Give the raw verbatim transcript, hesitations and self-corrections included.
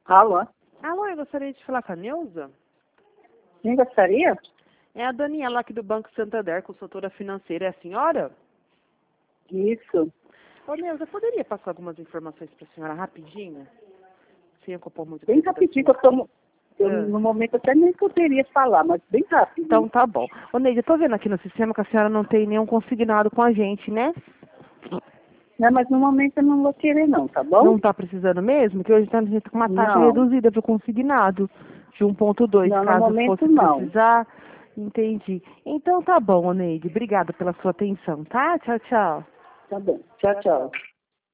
Alô? Alô, eu gostaria de falar com a Neuza. Quem gostaria? É a Daniela aqui do Banco Santander, consultora financeira. É a senhora? Isso. Ô, Neuza, poderia passar algumas informações para a senhora rapidinho? Sem ocupar muito Bem tempo da rapidinho, que sua... eu tô, no- eu, Ah. no momento até nem poderia falar, mas bem rápido. Então tá bom. Ô, Neide, eu tô vendo aqui no sistema que a senhora não tem nenhum consignado com a gente, né? Não, mas no momento eu não vou querer não, tá bom? Não tá precisando mesmo? Que hoje tá a gente com uma taxa Não. reduzida pro consignado de um ponto dois, Não, no caso momento fosse não. precisar. Entendi. Então tá bom, ô, Neide. Obrigada pela sua atenção, tá? Tchau, tchau. Tá bom. Tchau, tchau.